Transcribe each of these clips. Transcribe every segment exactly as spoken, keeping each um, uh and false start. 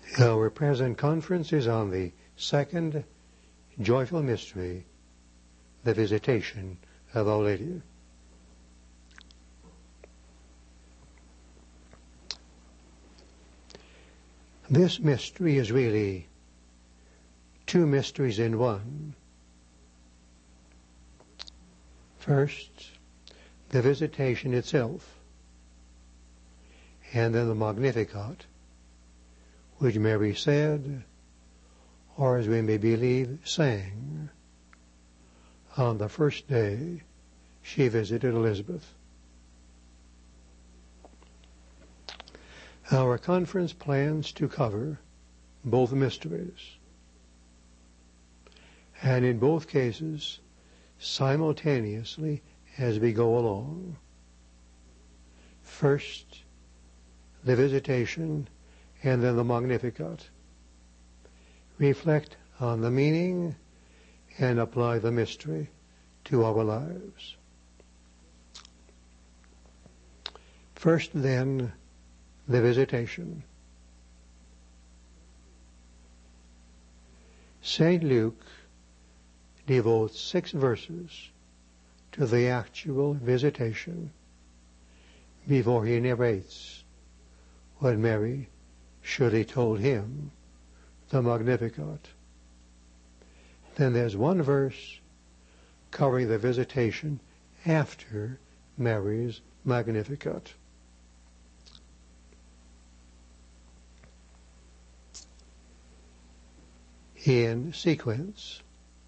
Our present conference is on the second joyful mystery, the Visitation of Our Lady. This mystery is really two mysteries in one. First, the Visitation itself, and then the Magnificat, which Mary said, or as we may believe, sang, on the first day she visited Elizabeth. Our conference plans to cover both mysteries, and in both cases, simultaneously as we go along. First, the Visitation, and then the Magnificat. Reflect on the meaning and apply the mystery to our lives. First, then, the Visitation. Saint Luke devotes six verses to the actual visitation before he narrates what Mary surely told him, the Magnificat. Then there's one verse covering the visitation after Mary's Magnificat. In sequence,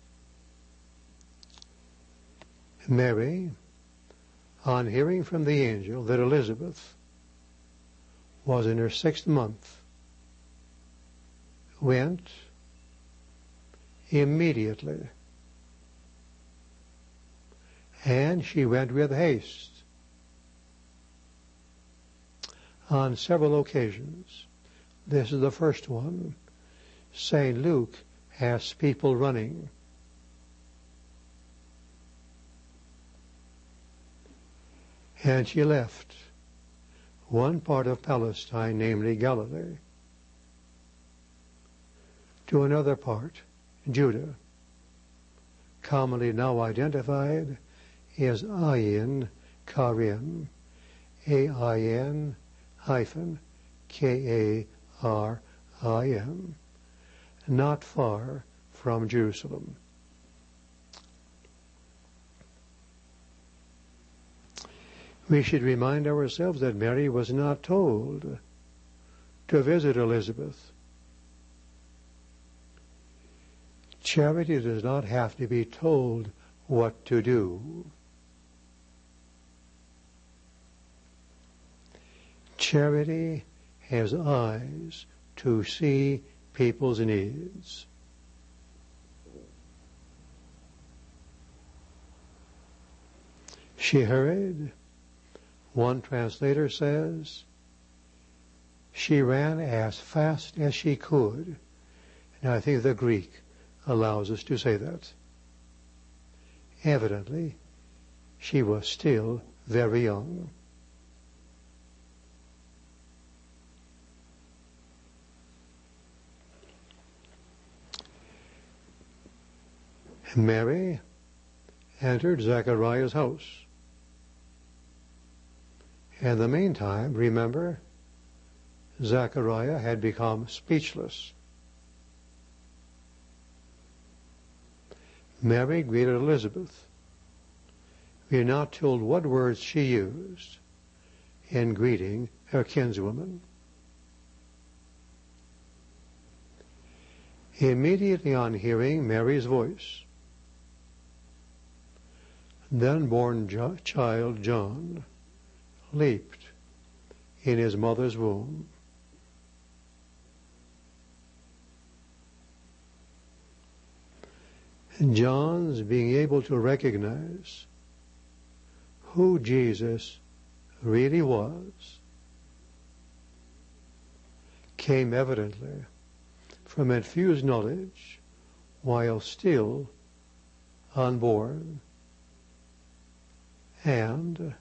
Mary, on hearing from the angel that Elizabeth was in her sixth month, went immediately, and she went with haste. On several occasions, this is the first one, Saint Luke has people running. And she left one part of Palestine, namely Galilee, to another part, Judah, commonly now identified as Ain Karim, A I N hyphen K A R I M, not far from Jerusalem. We should remind ourselves that Mary was not told to visit Elizabeth. Charity does not have to be told what to do. Charity has eyes to see people's needs. She hurried. One translator says, she ran as fast as she could. And I think the Greek allows us to say that. Evidently, she was still very young. Mary entered Zechariah's house. In the meantime, remember, Zechariah had become speechless. Mary greeted Elizabeth. We are not told what words she used in greeting her kinswoman. Immediately on hearing Mary's voice, the unborn jo- child John leaped in his mother's womb. And John's being able to recognize who Jesus really was came evidently from infused knowledge while still unborn, and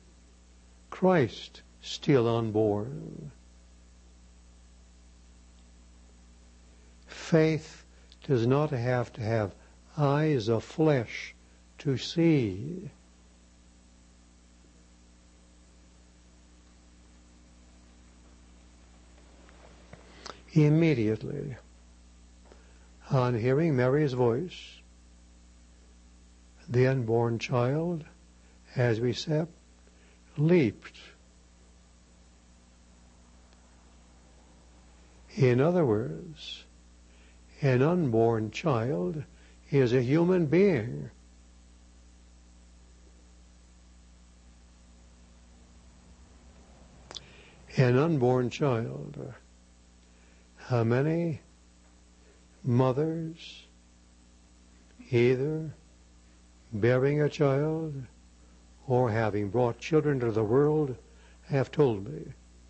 Christ still unborn. Faith does not have to have eyes of flesh to see. Immediately, on hearing Mary's voice, the unborn child, as we said, leaped. In other words, an unborn child is a human being. An unborn child. How many mothers, either bearing a child or having brought children to the world, have told me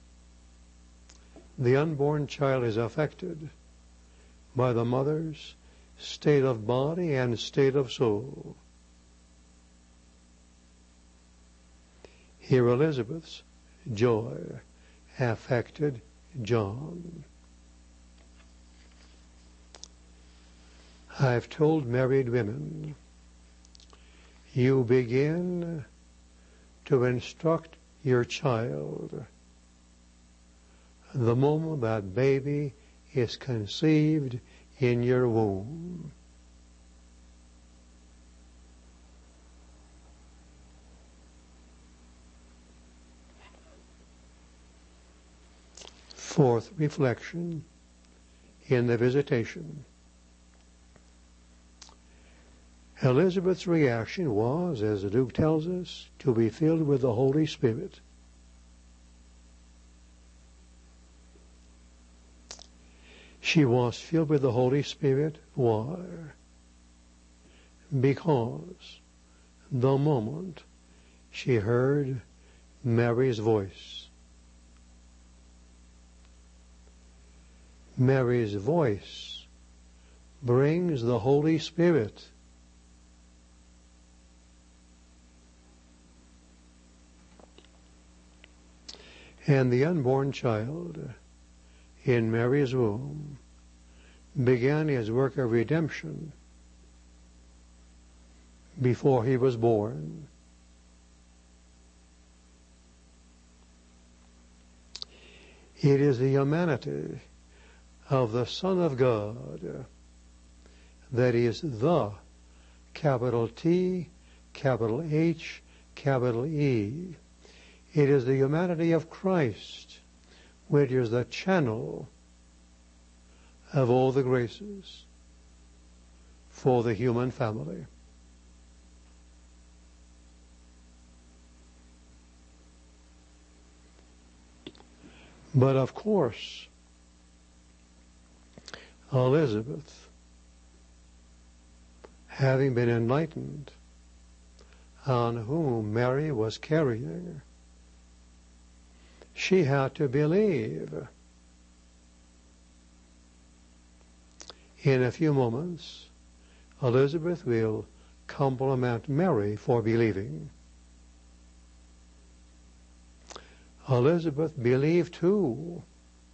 the unborn child is affected by the mother's state of body and state of soul. Here Elizabeth's joy affected John. I've told married women, you begin to instruct your child the moment that baby is conceived in your womb. Fourth reflection in the visitation. Elizabeth's reaction was, as Luke tells us, to be filled with the Holy Spirit. She was filled with the Holy Spirit. Why? Because the moment she heard Mary's voice, Mary's voice brings the Holy Spirit. And the unborn child in Mary's womb began his work of redemption before he was born. It is the humanity of the Son of God that is the capital T, capital H, capital E. It is the humanity of Christ, which is the channel of all the graces for the human family. But of course, Elizabeth, having been enlightened on whom Mary was carrying, she had to believe. In a few moments, Elizabeth will compliment Mary for believing. Elizabeth believed too.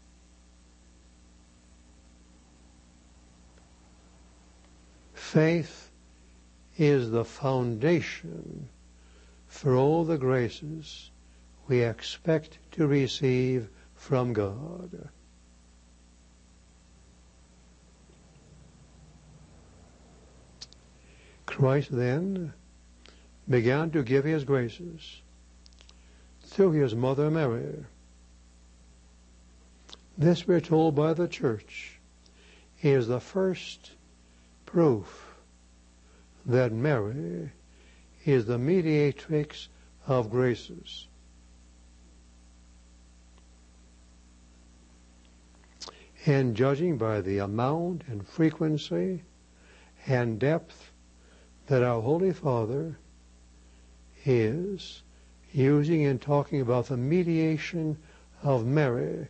Faith is the foundation for all the graces we expect to receive from God. Christ then began to give his graces through his mother Mary. This, we're told by the Church, is the first proof that Mary is the mediatrix of graces. And judging by the amount and frequency and depth that our Holy Father is using in talking about the mediation of Mary,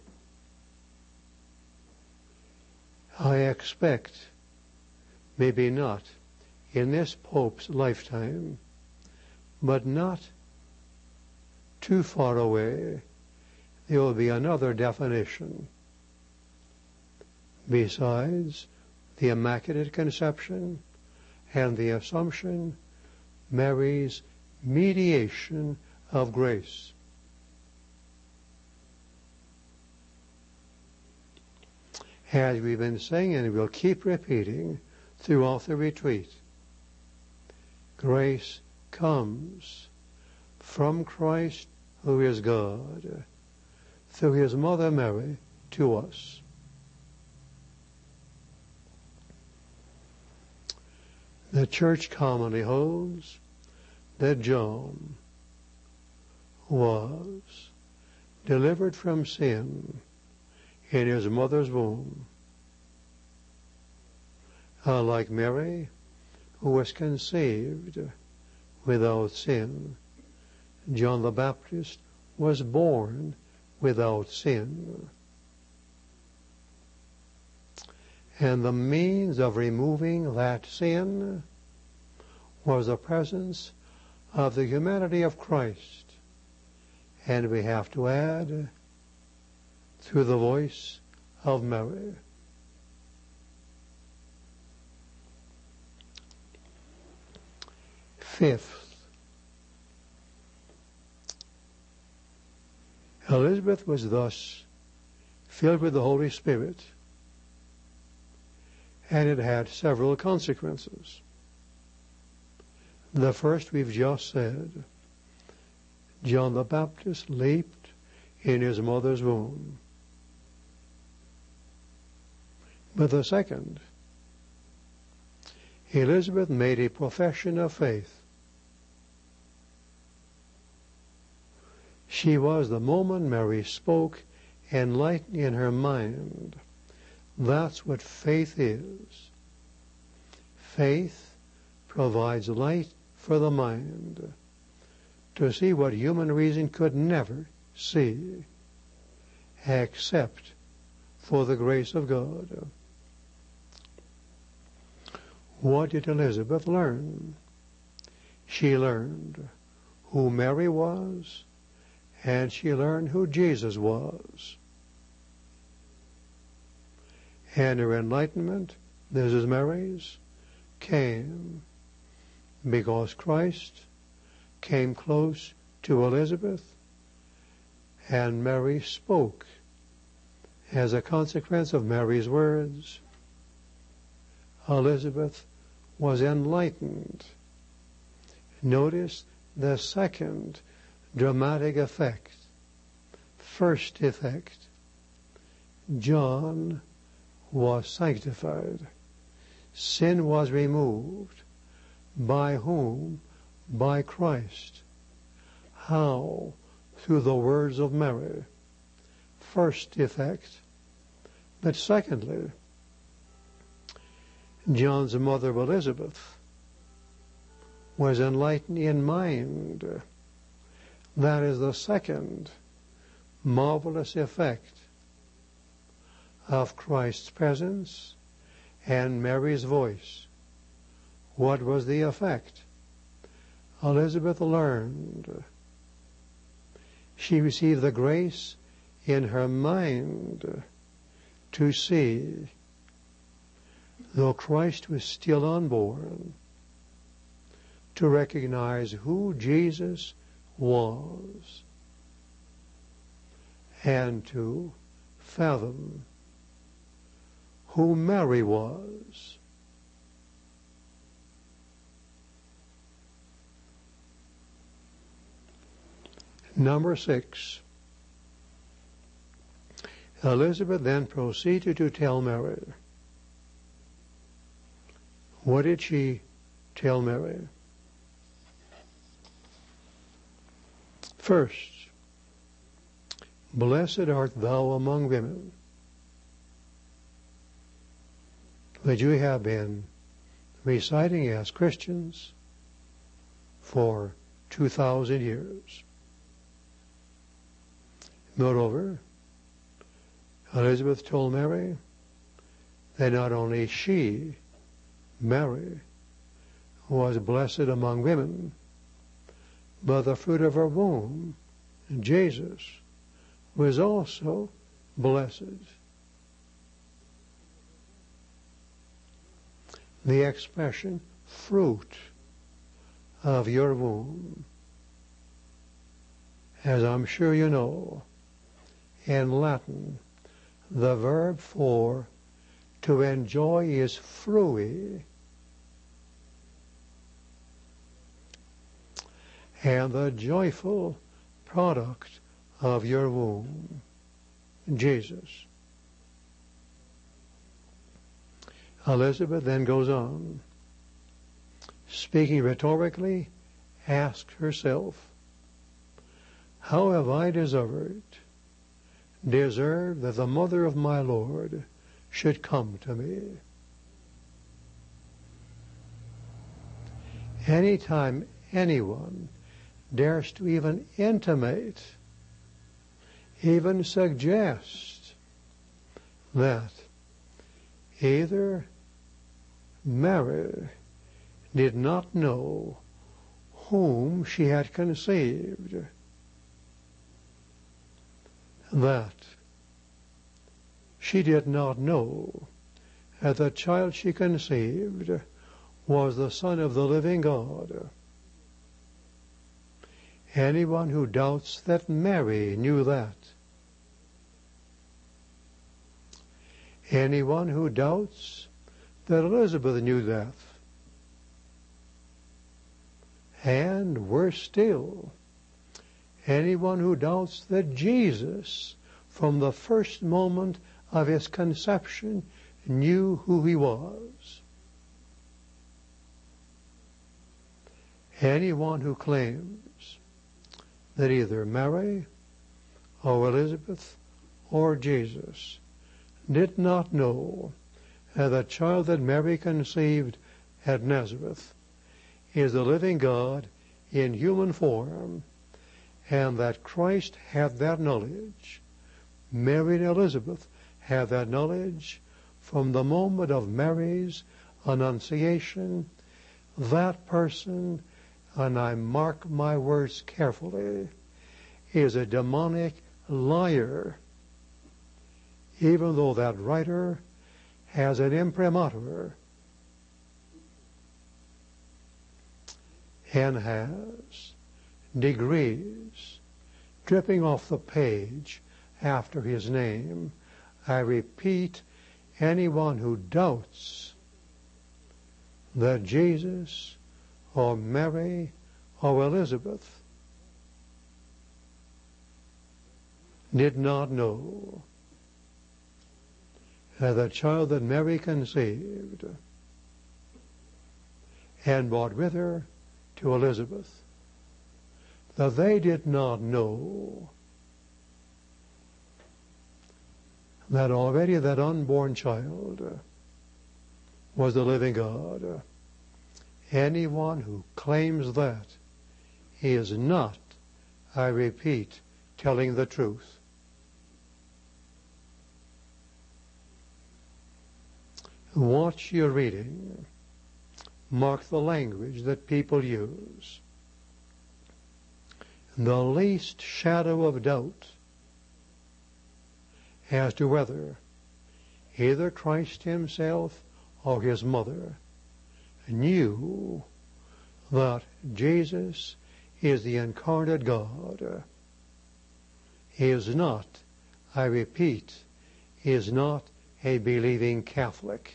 I expect, maybe not in this Pope's lifetime, but not too far away, there will be another definition besides the Immaculate Conception, and the Assumption, Mary's mediation of grace. As we've been saying, and we'll keep repeating throughout the retreat, grace comes from Christ, who is God, through his mother Mary, to us. The Church commonly holds that John was delivered from sin in his mother's womb, uh, like Mary, who was conceived without sin. John the Baptist was born without sin. And the means of removing that sin was the presence of the humanity of Christ. And we have to add, through the voice of Mary. Fifth, Elizabeth was thus filled with the Holy Spirit, and it had several consequences. The first we've just said, John the Baptist leaped in his mother's womb. But the second, Elizabeth made a profession of faith. She was, the moment Mary spoke, enlightened in her mind. That's what faith is. Faith provides light for the mind to see what human reason could never see, except for the grace of God. What did Elizabeth learn? She learned who Mary was, and she learned who Jesus was. And her enlightenment, this is Mary's, came because Christ came close to Elizabeth, and Mary spoke as a consequence of Mary's words. Elizabeth was enlightened. Notice the second dramatic effect. First effect, John was sanctified. Sin was removed. By whom? By Christ. How? Through the words of Mary. First effect. But secondly, John's mother Elizabeth was enlightened in mind. That is the second marvelous effect of Christ's presence and Mary's voice. What was the effect? Elizabeth learned. She received the grace in her mind to see, though Christ was still unborn, to recognize who Jesus was and to fathom who Mary was. Number six, Elizabeth then proceeded to tell Mary. What did she tell Mary? First, blessed art thou among women. Which we have been reciting as Christians for two thousand years. Moreover, Elizabeth told Mary that not only she, Mary, was blessed among women, but the fruit of her womb, Jesus, was also blessed. the expression fruit of your womb. As I'm sure you know, in Latin, the verb for to enjoy is frui. And the joyful product of your womb, Jesus. Elizabeth then goes on, speaking rhetorically, asks herself, how have I deserved, deserved that the mother of my Lord should come to me? Anytime anyone dares to even intimate, even suggest that either Mary did not know whom she had conceived, that she did not know that the child she conceived was the Son of the living God. Anyone who doubts that Mary knew that, anyone who doubts that Elizabeth knew that, and worse still, anyone who doubts that Jesus, from the first moment of his conception, knew who he was. Anyone who claims that either Mary or Elizabeth or Jesus did not know that the child that Mary conceived at Nazareth is the living God in human form, and that Christ had that knowledge, Mary and Elizabeth had that knowledge from the moment of Mary's annunciation, that person, and I mark my words carefully, is a demonic liar, even though that writer has an imprimatur and has degrees dripping off the page after his name. I repeat, anyone who doubts that Jesus or Mary or Elizabeth did not know that the child that Mary conceived and brought with her to Elizabeth, that they did not know that already that unborn child was the living God. Anyone who claims that is not, I repeat, telling the truth. Watch your reading. Mark the language that people use. The least shadow of doubt as to whether either Christ himself or his mother knew that Jesus is the incarnate God. He is not, I repeat, he is not a believing Catholic.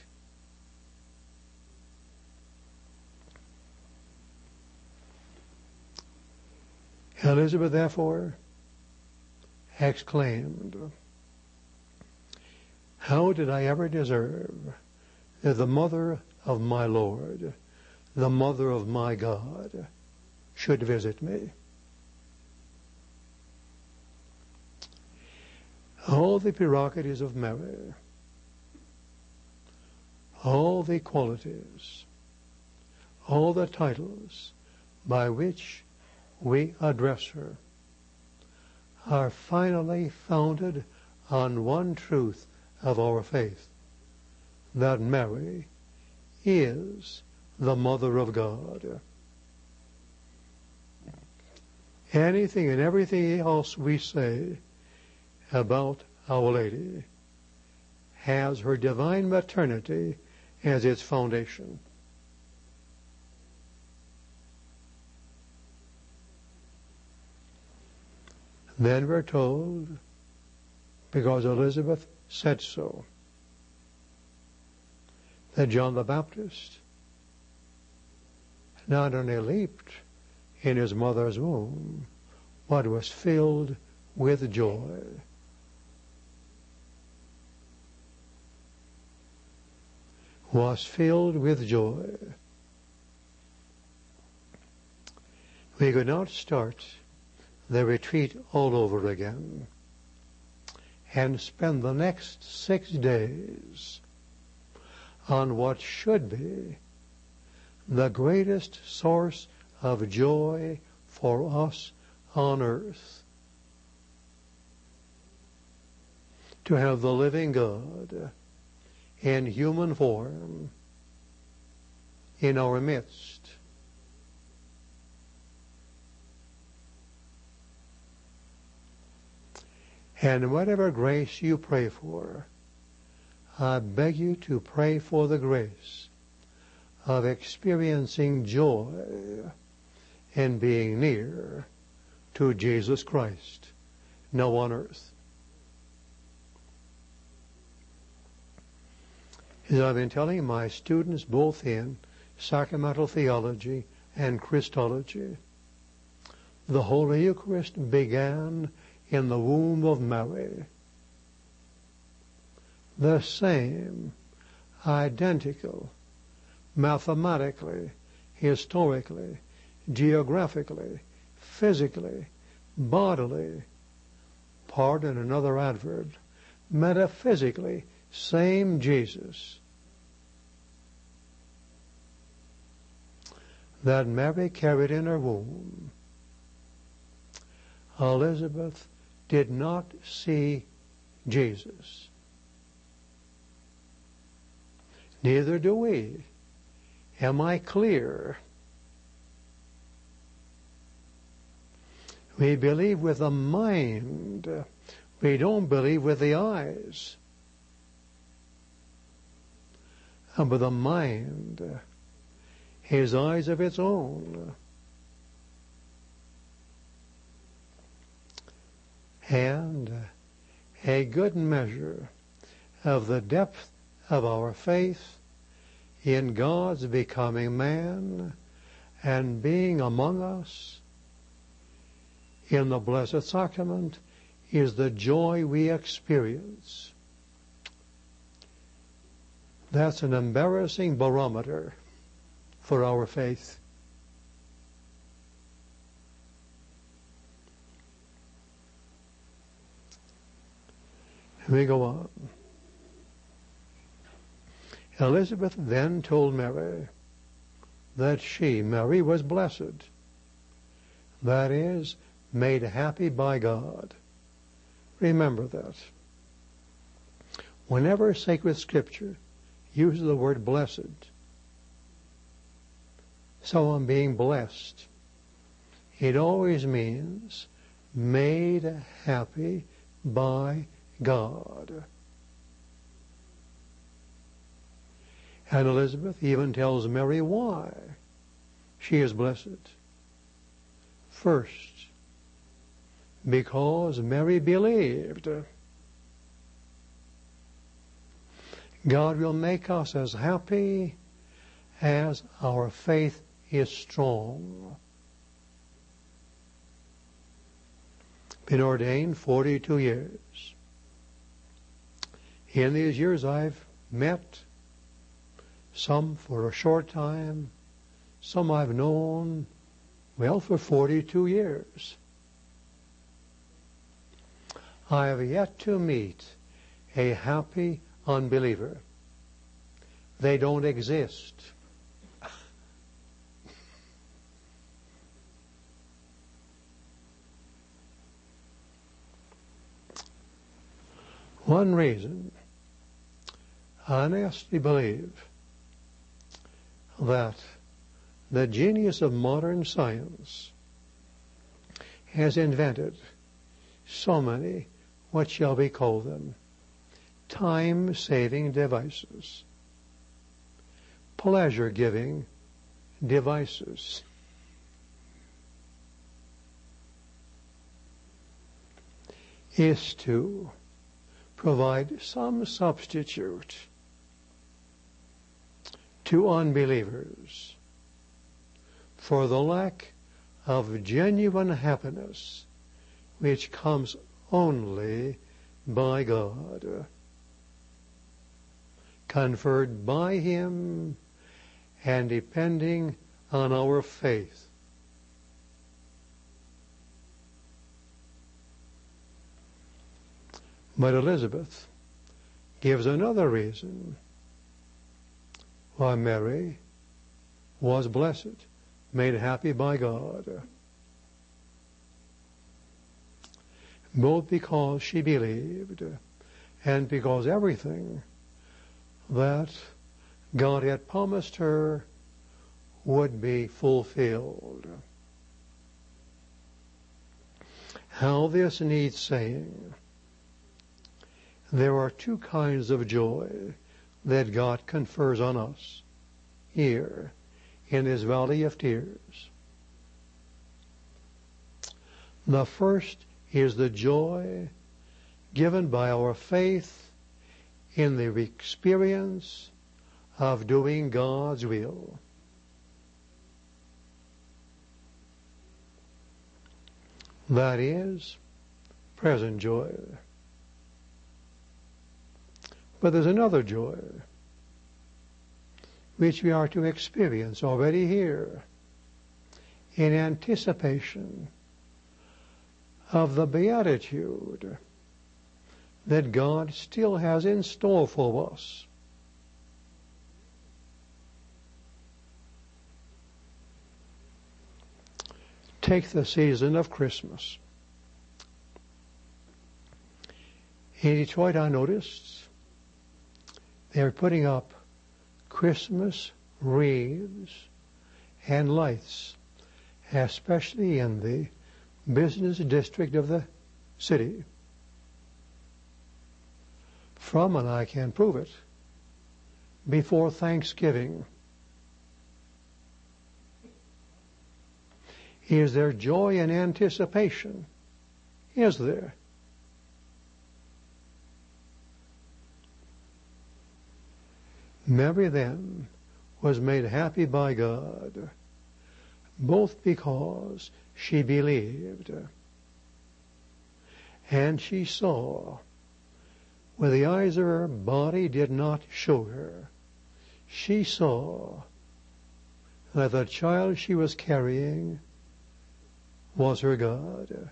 Elizabeth, therefore, exclaimed, how did I ever deserve that the mother of my Lord, the mother of my God, should visit me? All the prerogatives of Mary, all the qualities, all the titles by which we address her are finally founded on one truth of our faith, that Mary is the Mother of God. Anything and everything else we say about Our Lady has her divine maternity as its foundation. Then we're told, because Elizabeth said so, that John the Baptist not only leaped in his mother's womb, but was filled with joy. Was filled with joy. We could not start the retreat all over again and spend the next six days on what should be the greatest source of joy for us on earth. To have the living God in human form in our midst. And whatever grace you pray for, I beg you to pray for the grace of experiencing joy in being near to Jesus Christ, now on earth. As I've been telling my students both in sacramental theology and Christology, the Holy Eucharist began in the womb of Mary. The same, identical, mathematically, historically, geographically, physically, bodily, pardon another adverb, metaphysically, same Jesus that Mary carried in her womb. Elizabeth did not see Jesus. Neither do we. Am I clear? We believe with the mind. We don't believe with the eyes. But the mind has eyes of its own. And a good measure of the depth of our faith in God's becoming man and being among us in the Blessed Sacrament is the joy we experience. That's an embarrassing barometer for our faith. We go on. Elizabeth then told Mary that she, Mary, was blessed. That is, made happy by God. Remember that. Whenever sacred scripture uses the word blessed, so I'm being blessed, it always means made happy by God. And Elizabeth even tells Mary why she is blessed. First, because Mary believed. God will make us as happy as our faith is strong. Been ordained forty-two years. In these years I've met some for a short time, some I've known, well, for forty-two years. I have yet to meet a happy unbeliever. They don't exist. One reason I honestly believe that the genius of modern science has invented so many, what shall we call them, time-saving devices. pleasure-giving devices. Is to provide some substitute to unbelievers for the lack of genuine happiness which comes only by God, conferred by Him and depending on our faith. But Elizabeth gives another reason why Mary was blessed, made happy by God. Both because she believed and because everything that God had promised her would be fulfilled. How this needs saying. There are two kinds of joy that God confers on us here in this valley of tears. The first is the joy given by our faith in the experience of doing God's will. That is present joy. But there's another joy which we are to experience already here in anticipation of the beatitude that God still has in store for us. Take the season of Christmas. In Detroit, I noticed they're putting up Christmas wreaths and lights, especially in the business district of the city. From, and I can prove it, before Thanksgiving. Is there joy and anticipation? Is there? Mary then was made happy by God, both because she believed and she saw where the eyes of her body did not show her. She saw that the child she was carrying was her God.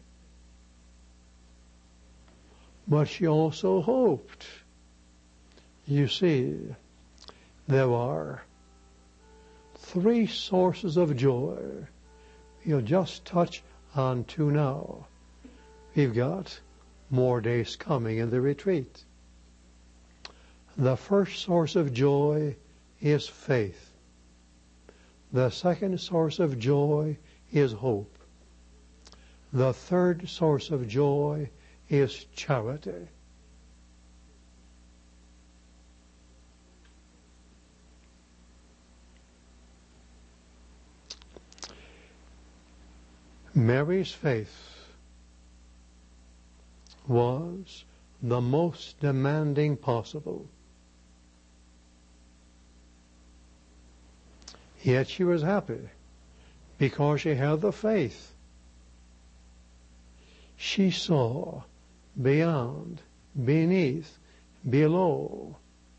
But she also hoped. You see, there are three sources of joy. You'll just touch on two now. We've got more days coming in the retreat. The first source of joy is faith. The second source of joy is hope. The third source of joy is charity. Mary's faith was the most demanding possible. Yet she was happy because she had the faith. She saw beyond, beneath, below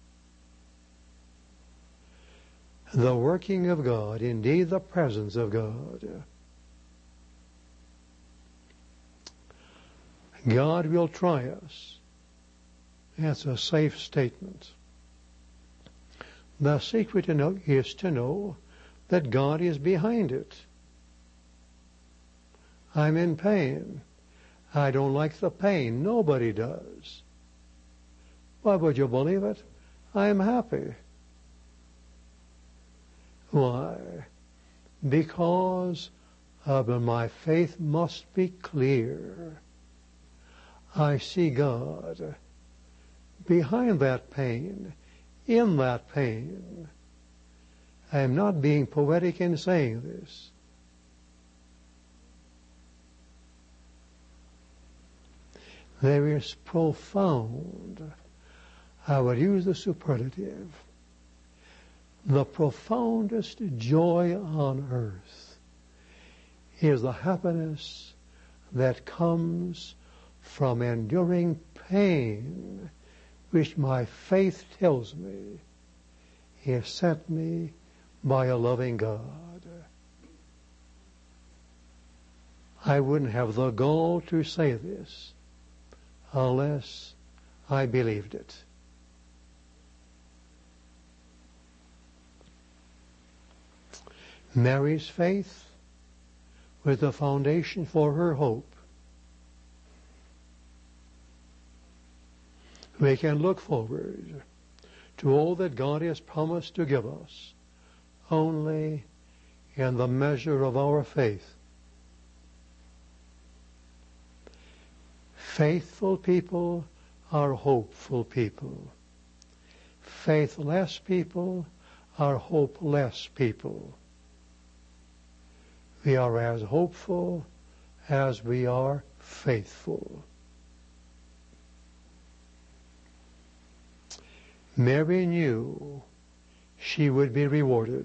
the working of God, indeed the presence of God. God will try us. That's a safe statement. The secret to know is to know that God is behind it. I'm in pain. I don't like the pain. Nobody does. Why would you believe it? I'm happy. Why? Because uh, my faith must be clear. I see God behind that pain, in that pain, I am not being poetic in saying this. There is profound, I would use the superlative, the profoundest joy on earth is the happiness that comes from enduring pain, which my faith tells me is sent me by a loving God. I wouldn't have the gall to say this unless I believed it. Mary's faith was the foundation for her hope. We can look forward to all that God has promised to give us only in the measure of our faith. Faithful people are hopeful people. Faithless people are hopeless people. We are as hopeful as we are faithful. Mary knew she would be rewarded,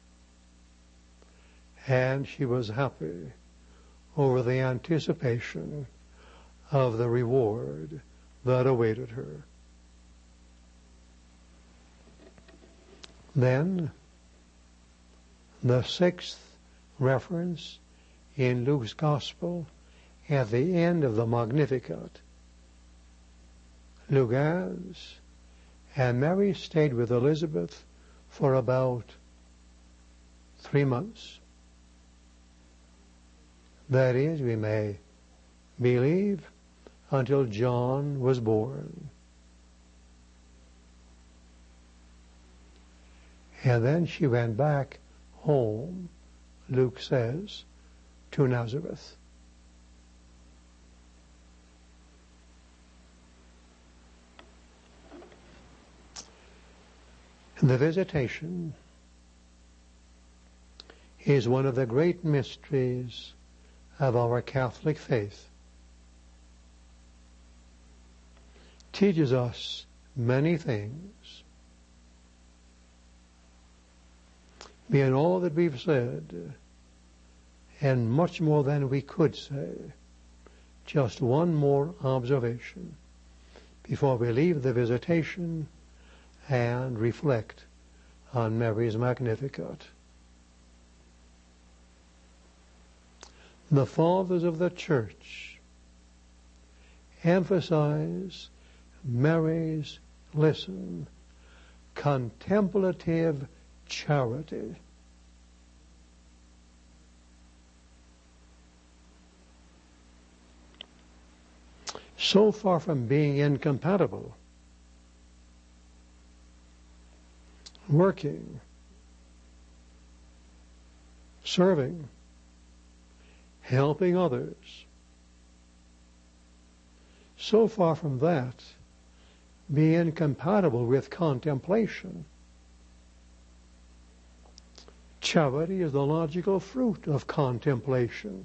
and she was happy over the anticipation of the reward that awaited her. Then, the sixth reference in Luke's Gospel at the end of the Magnificat. Luke adds, and Mary stayed with Elizabeth for about three months. That is, we may believe, until John was born. And then she went back home, Luke says, to Nazareth. The visitation is one of the great mysteries of our Catholic faith. Teaches us many things. Beyond all that we've said, and much more than we could say, just one more observation before we leave the visitation and reflect on Mary's Magnificat. The fathers of the Church emphasize Mary's, listen, contemplative charity. So far from being incompatible, working, serving, helping others. So far from that, be incompatible with contemplation. Charity is the logical fruit of contemplation.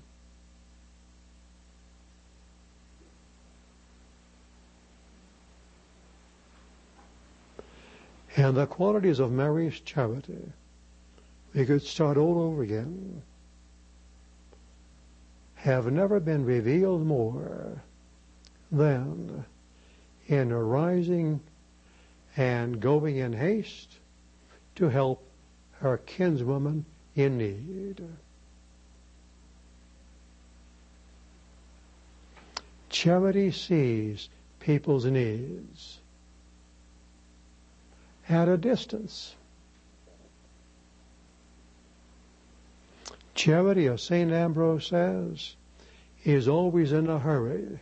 And the qualities of Mary's charity, we could start all over again, have never been revealed more than in arising and going in haste to help her kinswoman in need. Charity sees people's needs at a distance. Charity, as Saint Ambrose says, is always in a hurry,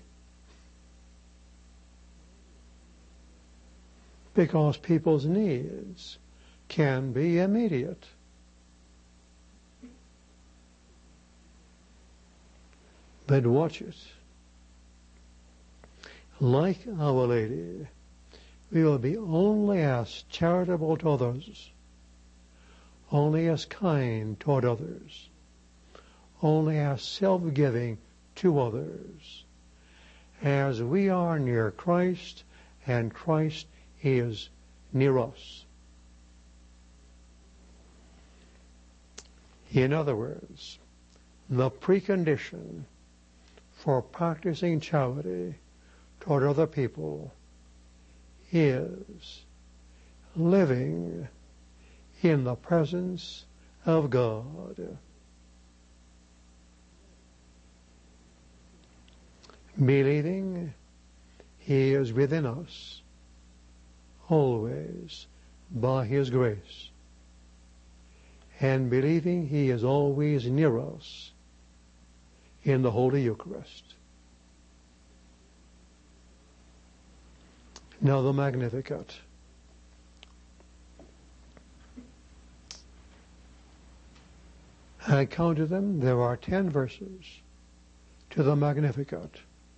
because people's needs can be immediate. But watch it. Like Our Lady, we will be only as charitable to others, only as kind toward others, only as self-giving to others, as we are near Christ and Christ is near us. In other words, the precondition for practicing charity toward other people is living in the presence of God. Believing He is within us always by His grace, and believing He is always near us in the Holy Eucharist. Now the Magnificat. I counted them. There are ten verses to the Magnificat,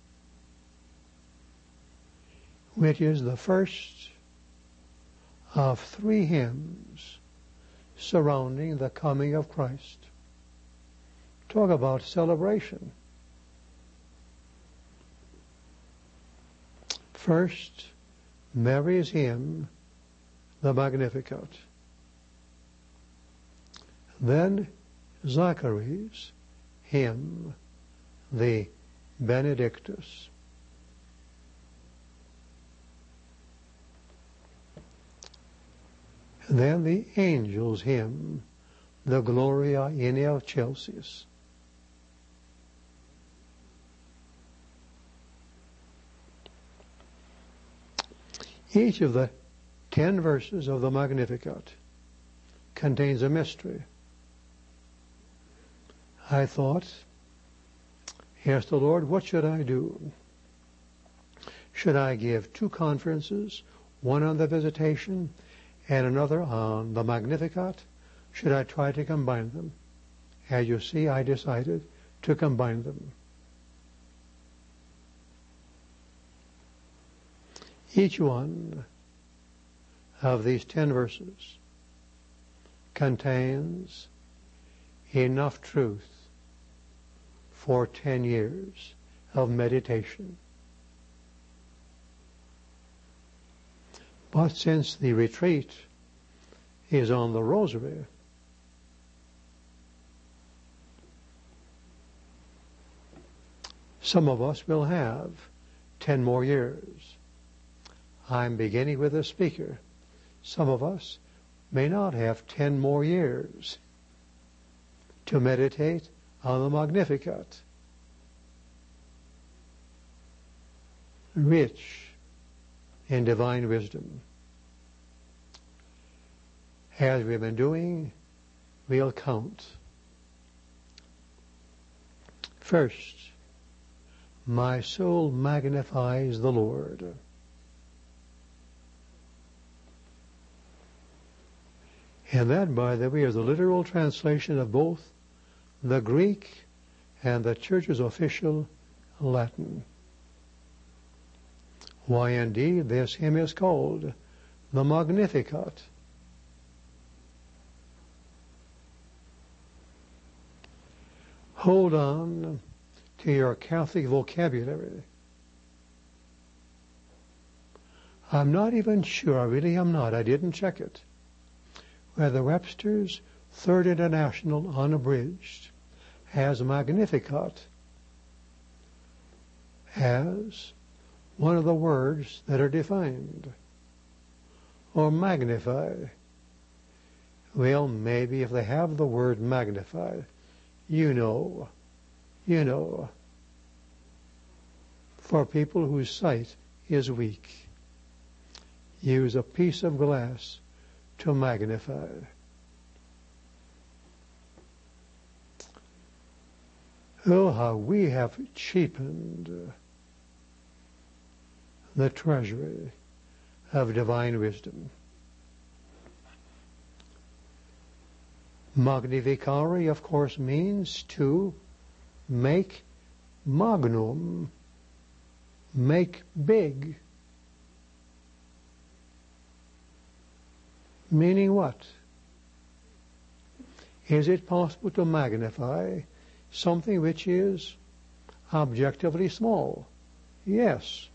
which is the first of three hymns surrounding the coming of Christ. Talk about celebration. First, Mary's hymn, the Magnificat. Then Zachary's hymn, the Benedictus. Then the angel's hymn, the Gloria in Excelsis. Each of the ten verses of the Magnificat contains a mystery. I thought, asked the Lord, what should I do? Should I give two conferences, one on the Visitation and another on the Magnificat? Should I try to combine them? As you see, I decided to combine them. Each one of these ten verses contains enough truth for ten years of meditation. But since the retreat is on the Rosary, some of us will have ten more years. I'm beginning with a speaker. Some of us may not have ten more years to meditate on the Magnificat. Rich in divine wisdom. As we've been doing, we'll count. First, my soul magnifies the Lord. And that, by the way, is the literal translation of both the Greek and the Church's official Latin. Why, indeed, this hymn is called the Magnificat. Hold on to your Catholic vocabulary. I'm not even sure, I really am not, I didn't check it, whether Webster's Third International Unabridged has Magnificat as one of the words that are defined, or magnify. Well, maybe if they have the word magnify, you know, you know, for people whose sight is weak, use a piece of glass to magnify. Oh, how we have cheapened the treasury of divine wisdom. Magnificare, of course, means to make magnum, make big. Meaning what? Is it possible to magnify something which is objectively small? Yes.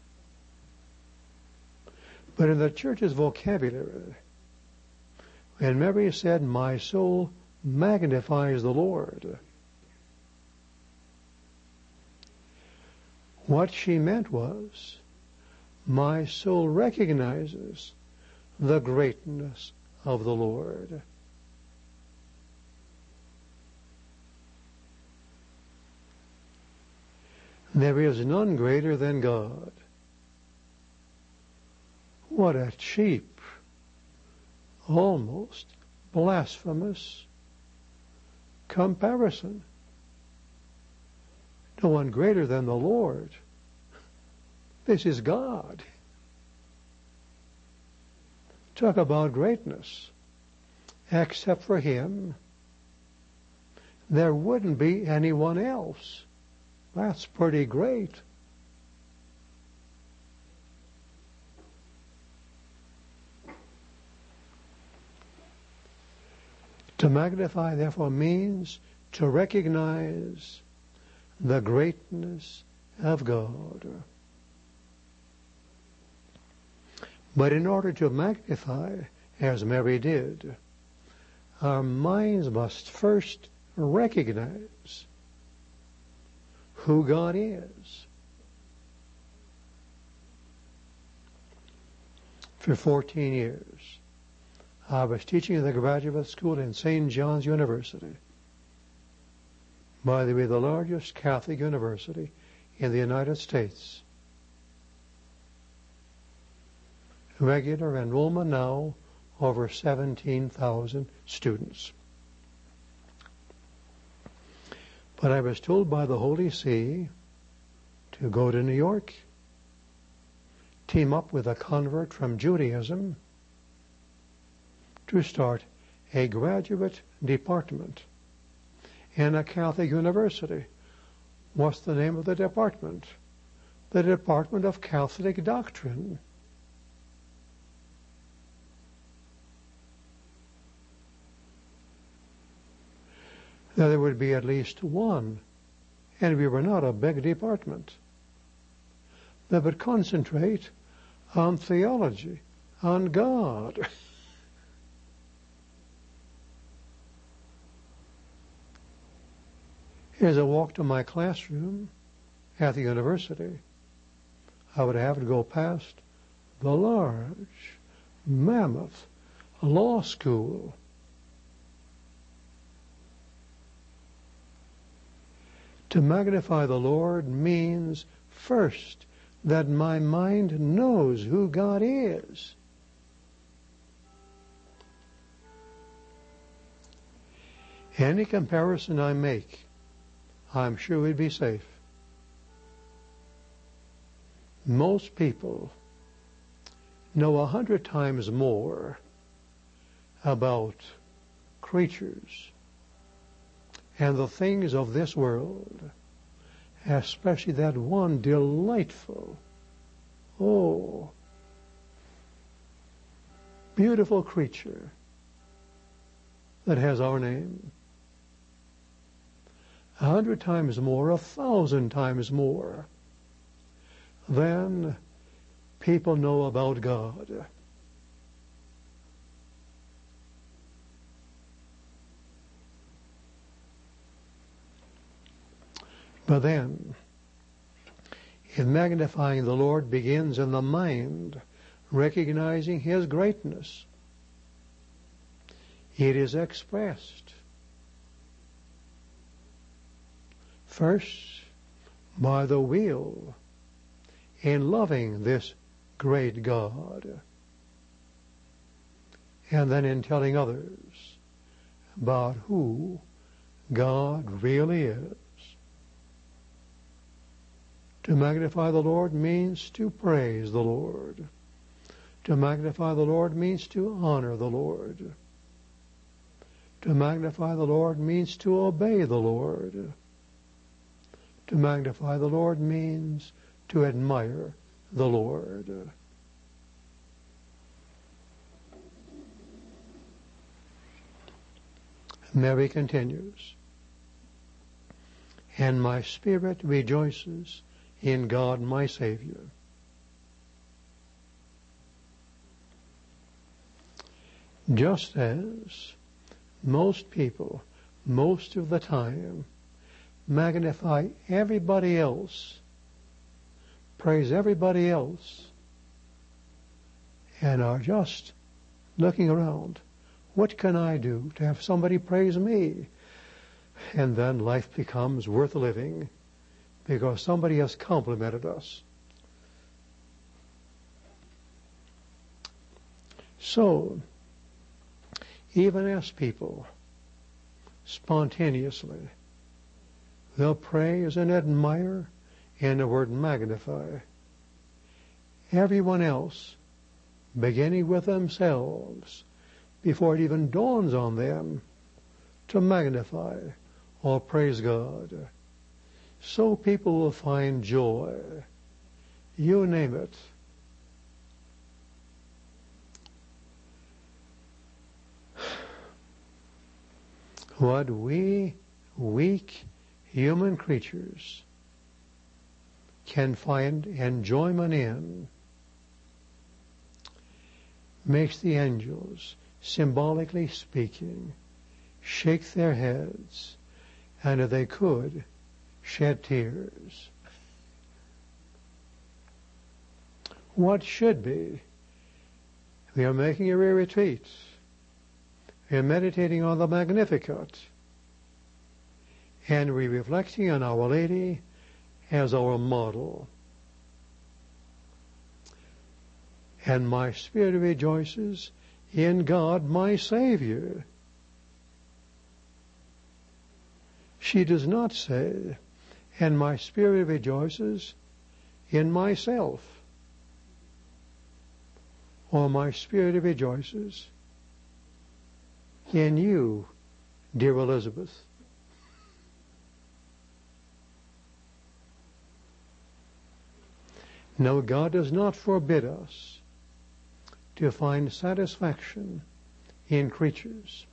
But in the church's vocabulary, when Mary said, "My soul magnifies the Lord," what she meant was, my soul recognizes the greatness of the Lord. There is none greater than God. What a cheap, almost blasphemous comparison. No one greater than the Lord. This is God. Talk about greatness. Except for Him, there wouldn't be anyone else. That's pretty great. To magnify, therefore, means to recognize the greatness of God. But in order to magnify, as Mary did, our minds must first recognize who God is. For fourteen years, I was teaching in the graduate school in Saint John's University. By the way, the largest Catholic university in the United States. Regular enrollment now over seventeen thousand students. But I was told by the Holy See to go to New York, team up with a convert from Judaism to start a graduate department in a Catholic university. What's the name of the department? The Department of Catholic Doctrine. Now there would be at least one, and we were not a big department, that would concentrate on theology, on God. As I walked to my classroom at the university, I would have to go past the large, mammoth law school. To magnify the Lord means first that my mind knows who God is. Any comparison I make, I'm sure would be safe. Most people know a hundred times more about creatures and the things of this world, especially that one delightful, oh, beautiful creature that has our name. A hundred times more, a thousand times more than people know about God. But then, in magnifying the Lord begins in the mind, recognizing His greatness. It is expressed first by the will in loving this great God, and then in telling others about who God really is. To magnify the Lord means to praise the Lord. To magnify the Lord means to honor the Lord. To magnify the Lord means to obey the Lord. To magnify the Lord means to admire the Lord. Mary continues, and my spirit rejoices in God my Savior. Just as most people, most of the time, magnify everybody else, praise everybody else, and are just looking around. What can I do to have somebody praise me? And then life becomes worth living because somebody has complimented us. So, even as people spontaneously will praise and admire, and the word magnify, everyone else, beginning with themselves, before it even dawns on them to magnify or praise God. So people will find joy. You name it. What we weak human creatures can find enjoyment in makes the angels, symbolically speaking, shake their heads, and if they could, shed tears. What should be? We are making a retreat. We are meditating on the Magnificat, and we're reflecting on Our Lady as our model. And my spirit rejoices in God, my Savior. She does not say, and my spirit rejoices in myself, or my spirit rejoices in you, dear Elizabeth. No, God does not forbid us to find satisfaction in creatures.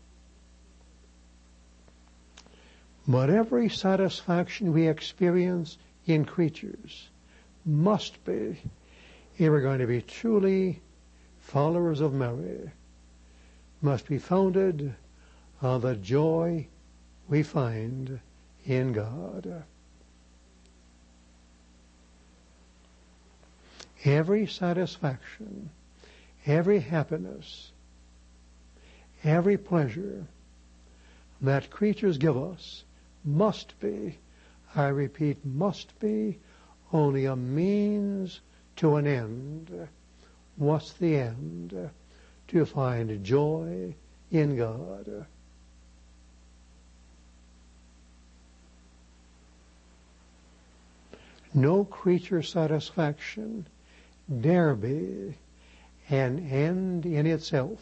But every satisfaction we experience in creatures must be, if we're going to be truly followers of Mary, must be founded on the joy we find in God. Every satisfaction, every happiness, every pleasure that creatures give us must be, I repeat, must be only a means to an end. What's the end? To find joy in God. No creature satisfaction dare be an end in itself.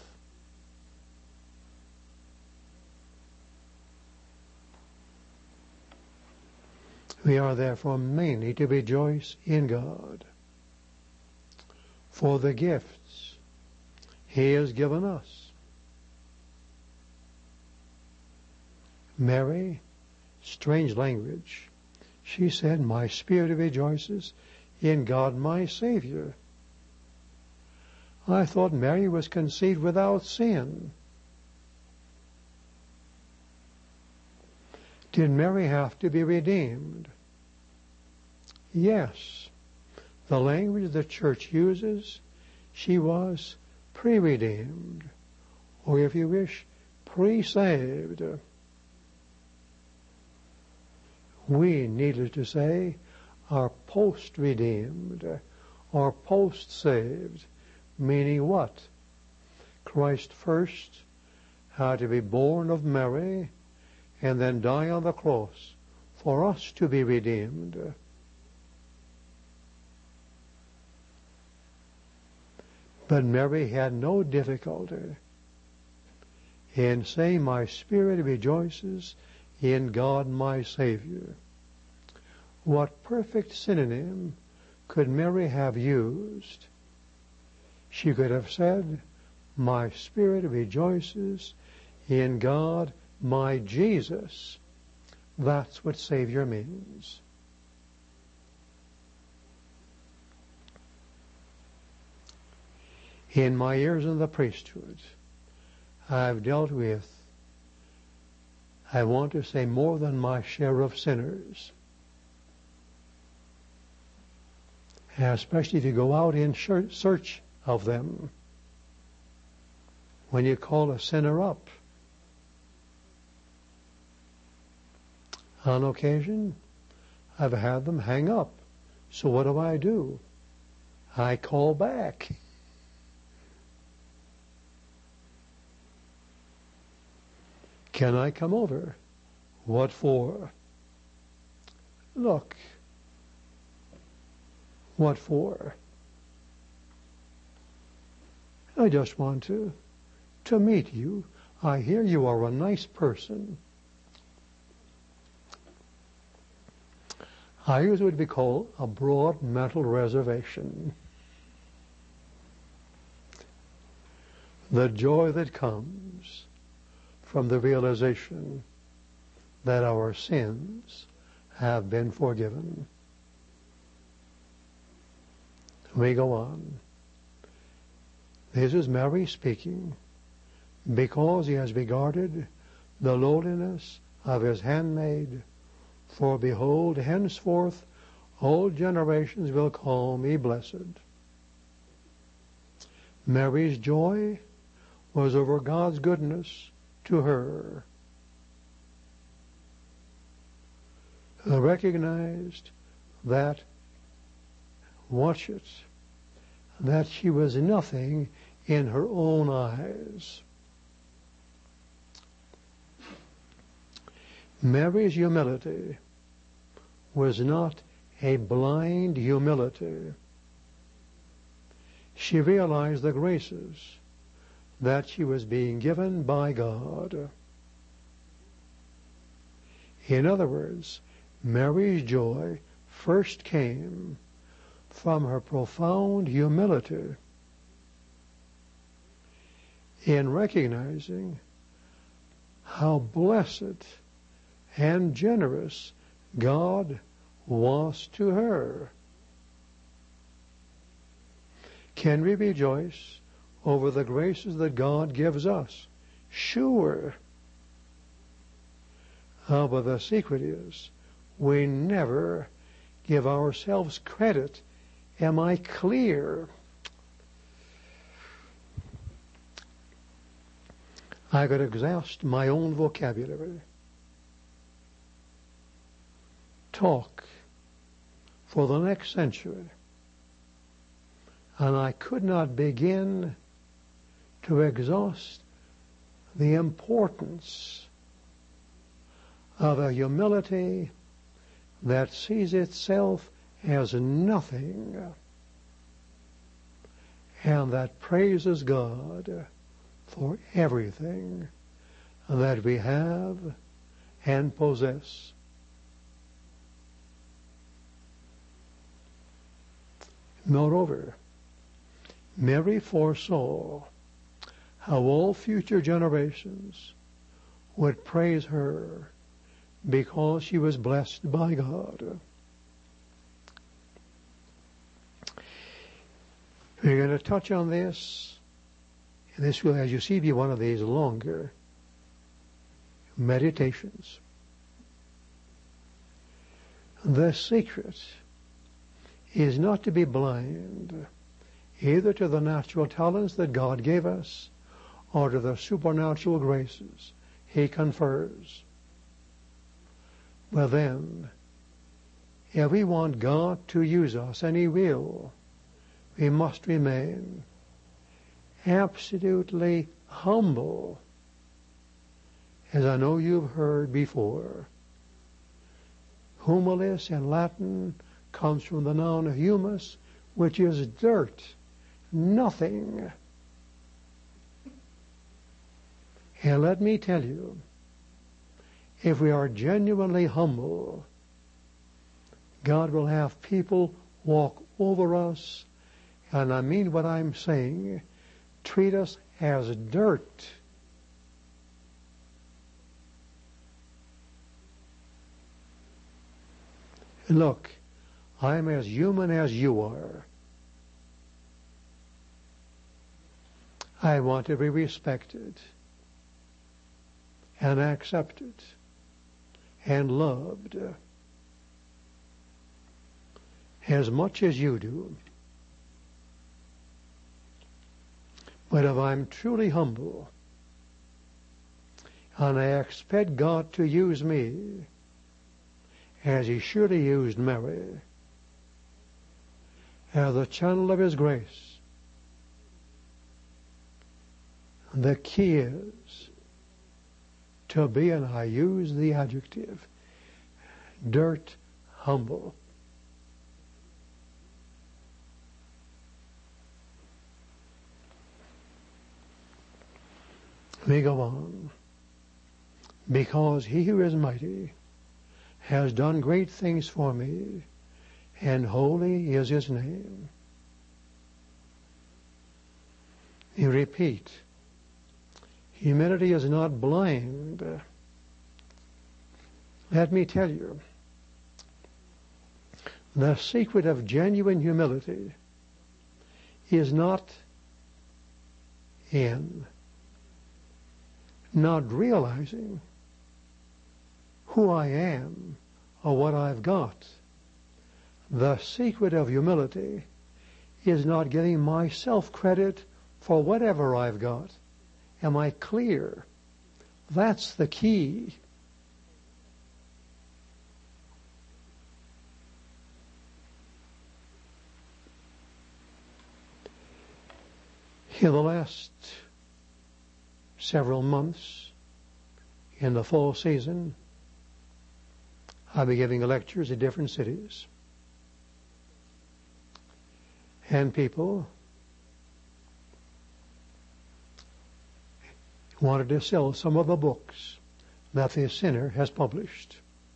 We are therefore mainly to rejoice in God for the gifts He has given us. Mary, strange language, she said, my spirit rejoices in God my Savior. I thought Mary was conceived without sin. Did Mary have to be redeemed? Yes. The language the church uses, she was pre-redeemed, or if you wish, pre-saved. We, needless to say, are post-redeemed, or post-saved, meaning what? Christ first had to be born of Mary, and then die on the cross for us to be redeemed. But Mary had no difficulty in saying, my spirit rejoices in God my Savior. What perfect synonym could Mary have used? She could have said, my spirit rejoices in God my Jesus. That's what Savior means. In my years in the priesthood, I've dealt with, I want to say, more than my share of sinners. And especially if you go out in search of them. When you call a sinner up, on occasion, I've had them hang up. So what do I do? I call back. Can I come over? What for? Look. What for? I just want to, to meet you. I hear you are a nice person. I use what would be called a broad mental reservation. The joy that comes from the realization that our sins have been forgiven. We go on. This is Mary speaking, because he has regarded the lowliness of his handmaid. For behold, henceforth all generations will call me blessed. Mary's joy was over God's goodness to her. She recognized that, watch it, that she was nothing in her own eyes. Mary's humility was not a blind humility. She realized the graces that she was being given by God. In other words, Mary's joy first came from her profound humility in recognizing how blessed and generous God was to her. Can we rejoice over the graces that God gives us? Sure. Oh, but the secret is we never give ourselves credit. Am I clear? I could exhaust my own vocabulary. Talk for the next century, and I could not begin to exhaust the importance of a humility that sees itself as nothing and that praises God for everything that we have and possess. Moreover, Mary foresaw how all future generations would praise her because she was blessed by God. We're going to touch on this, and this will, as you see, be one of these longer meditations. The secret is not to be blind either to the natural talents that God gave us or to the supernatural graces He confers. Well then, if we want God to use us, and He will, we must remain absolutely humble, as I know you've heard before. Humilis in Latin comes from the noun humus, which is dirt, nothing. And let me tell you, if we are genuinely humble, God will have people walk over us, and I mean what I'm saying, treat us as dirt. Look, I'm as human as you are. I want to be respected and accepted and loved as much as you do. But if I'm truly humble and I expect God to use me as He surely used Mary, as the channel of His grace, the key is to be, and I use the adjective, dirt humble. We go on. Because He who is mighty has done great things for me, and holy is His name. You repeat, humility is not blind. Let me tell you, the secret of genuine humility is not in not realizing who I am or what I've got. The secret of humility is not giving myself credit for whatever I've got. Am I clear? That's the key. In the last several months, in the fall season, I'll be giving lectures in different cities. And people wanted to sell some of the books that the sinner has published.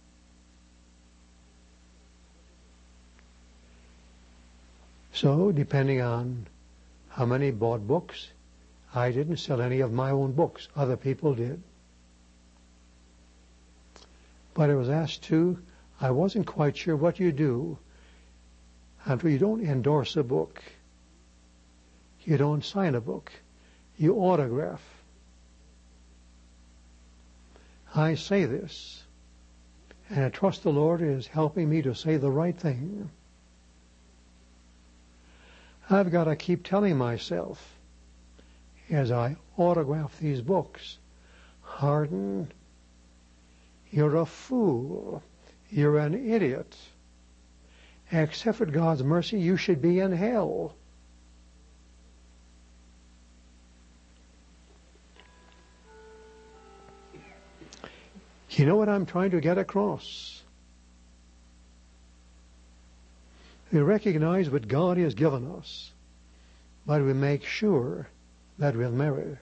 So, depending on how many bought books, I didn't sell any of my own books. Other people did. But I was asked to, I wasn't quite sure what you do until you don't endorse a book. You don't sign a book. You autograph. I say this, and I trust the Lord is helping me to say the right thing. I've got to keep telling myself, as I autograph these books, Hardin, you're a fool. You're an idiot. Except for God's mercy, you should be in hell. You know what I'm trying to get across? We recognize what God has given us, but we make sure that we'll marry.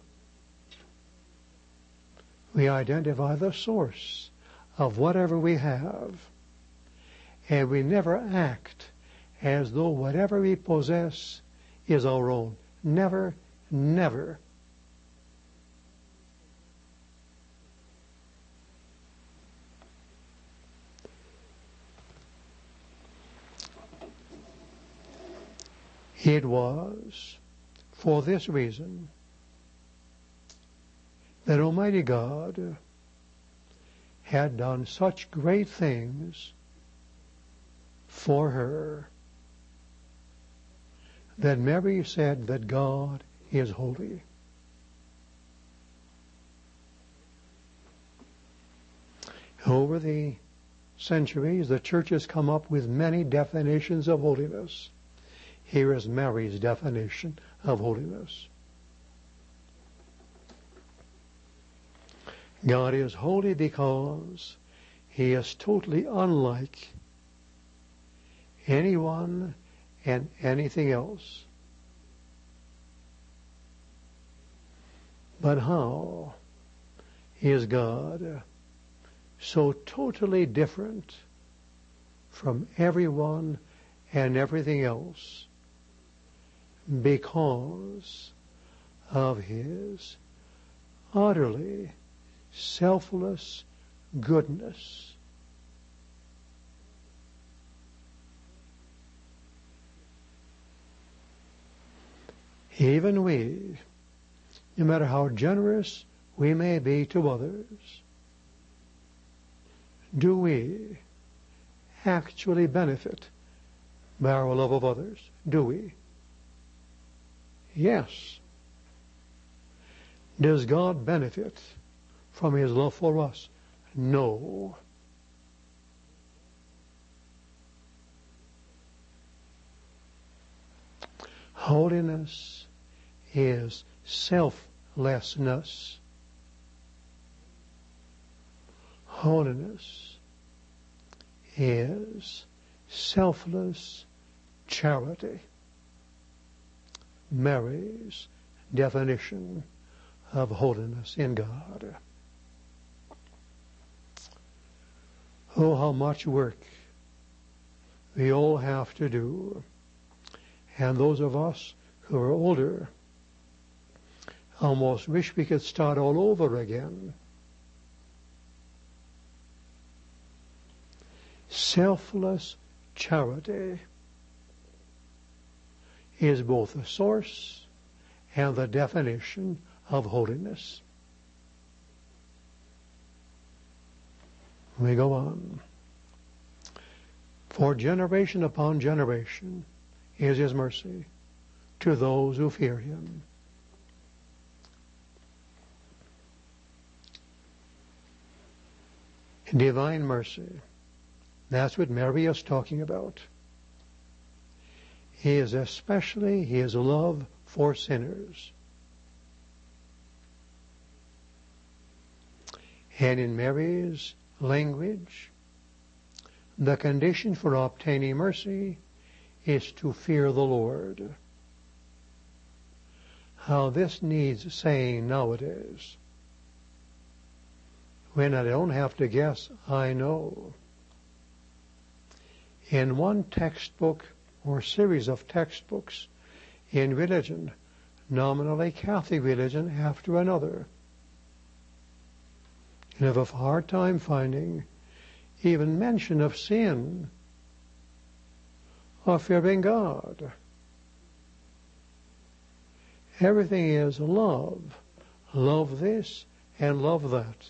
We identify the source of whatever we have, and we never act as though whatever we possess is our own. Never, never. It was for this reason that Almighty God had done such great things for her that Mary said that God is holy. Over the centuries, the church has come up with many definitions of holiness. Here is Mary's definition of holiness. God is holy because He is totally unlike anyone and anything else. But how is God so totally different from everyone and everything else? Because of His utterly selfless goodness. Even we, no matter how generous we may be to others, do we actually benefit by our love of others? Do we? Yes. Does God benefit from His love for us? No. Holiness is selflessness. Holiness is selfless charity. Mary's definition of holiness in God. Oh, how much work we all have to do. And those of us who are older almost wish we could start all over again. Selfless charity is both the source and the definition of holiness. We go on. For generation upon generation is His mercy to those who fear Him. Divine mercy. That's what Mary is talking about. He is especially His love for sinners. And in Mary's language, the condition for obtaining mercy is to fear the Lord. How this needs saying nowadays. When I don't have to guess, I know. In one textbook or series of textbooks in religion, nominally Catholic religion after another, and have a hard time finding even mention of sin or fearing God. Everything is love. Love this and love that.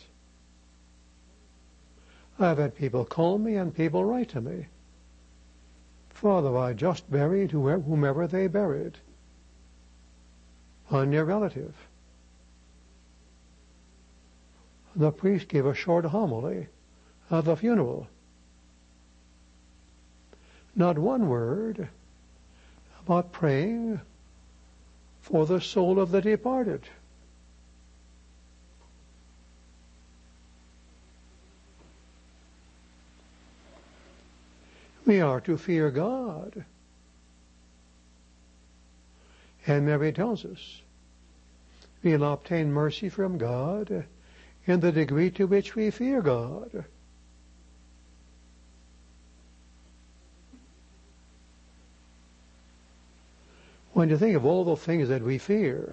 I've had people call me and people write to me. Father, I just buried whomever they buried. A near relative. The priest gave a short homily at the funeral. Not one word about praying for the soul of the departed. We are to fear God. And Mary tells us we'll obtain mercy from God in the degree to which we fear God. When you think of all the things that we fear,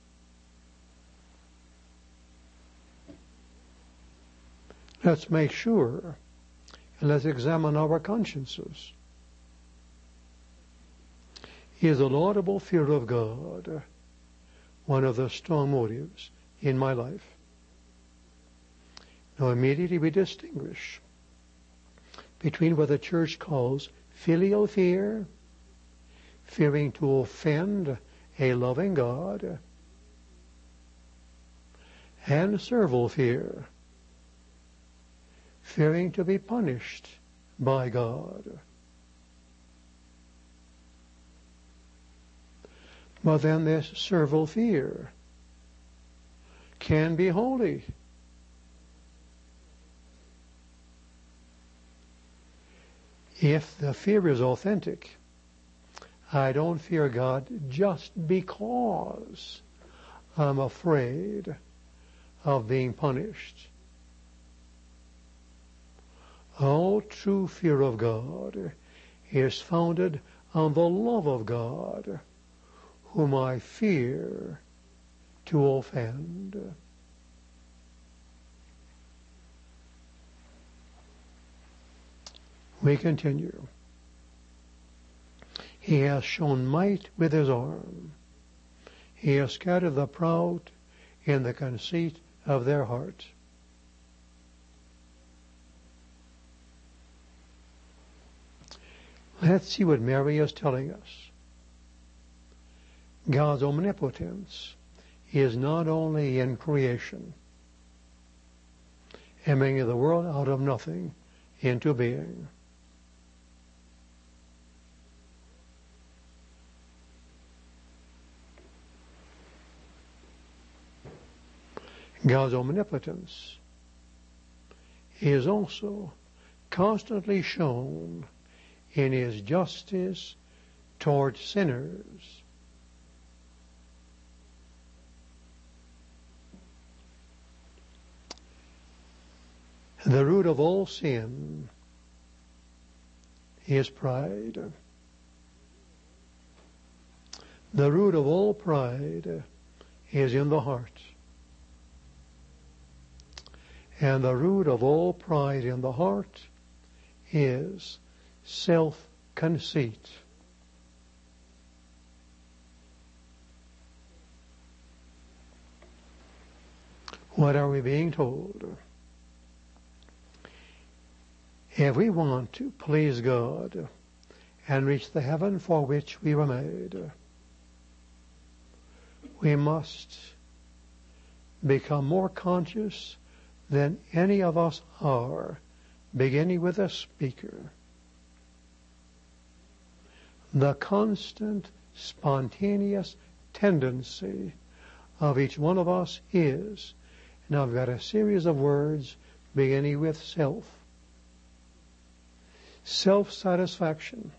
let's make sure and let's examine our consciences. Is the laudable fear of God one of the strong motives in my life? Now immediately we distinguish between what the church calls filial fear, fearing to offend a loving God, and servile fear, fearing to be punished by God. But then this servile fear can be holy. If the fear is authentic, I don't fear God just because I'm afraid of being punished. All true fear of God is founded on the love of God, whom I fear to offend. We continue. He has shown might with His arm. He has scattered the proud in the conceit of their heart. Let's see what Mary is telling us. God's omnipotence is not only in creation and bringing the world out of nothing into being. God's omnipotence is also constantly shown in His justice toward sinners. The root of all sin is pride. The root of all pride is in the heart. And the root of all pride in the heart is self-conceit. What are we being told? If we want to please God and reach the heaven for which we were made, we must become more conscious than any of us are, beginning with the speaker. The constant, spontaneous tendency of each one of us is, now I've got a series of words beginning with self. Self-satisfaction.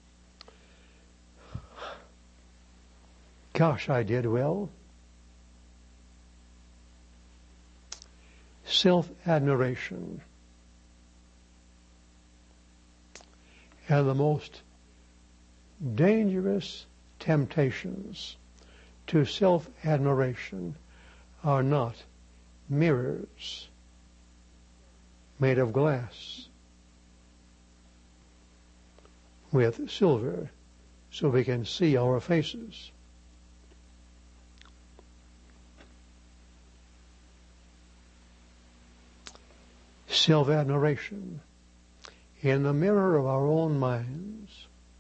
Gosh, I did well. Self-admiration. And the most dangerous temptations to self-admiration are not mirrors made of glass with silver so we can see our faces. Self-admiration in the mirror of our own minds,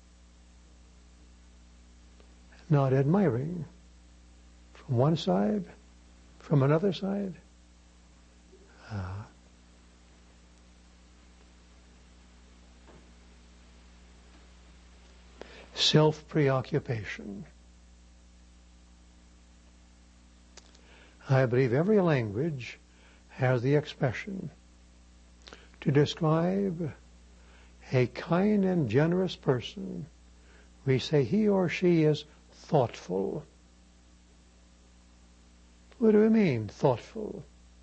not admiring from one side, from another side. Uh, self-preoccupation. I believe every language has the expression to describe a kind and generous person. We say he or she is thoughtful. What do we mean, thoughtful?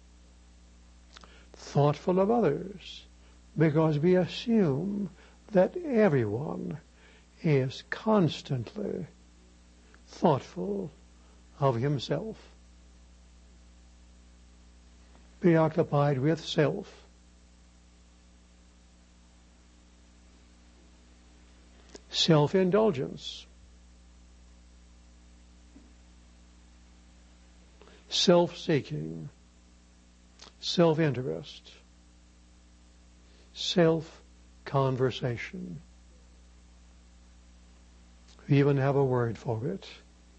Thoughtful of others, because we assume that everyone is constantly thoughtful of himself, preoccupied with self. Self-indulgence, self-seeking, self-interest, self-conversation. We even have a word for it.